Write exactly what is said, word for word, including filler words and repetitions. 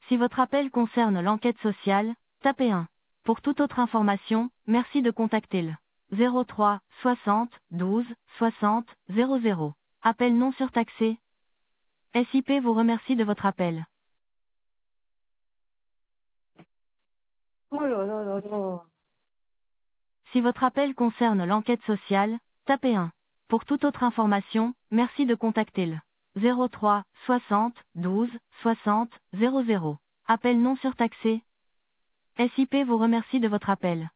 Si votre appel concerne l'enquête sociale, tapez un. Pour toute autre information, merci de contacter le zéro trois soixante douze soixante zéro zéro. Appel non surtaxé. S I P vous remercie de votre appel. Oh là là là là. Si votre appel concerne l'enquête sociale, tapez un. Pour toute autre information, merci de contacter le zéro trois soixante douze soixante zéro zéro. Appel non surtaxé. S I P vous remercie de votre appel.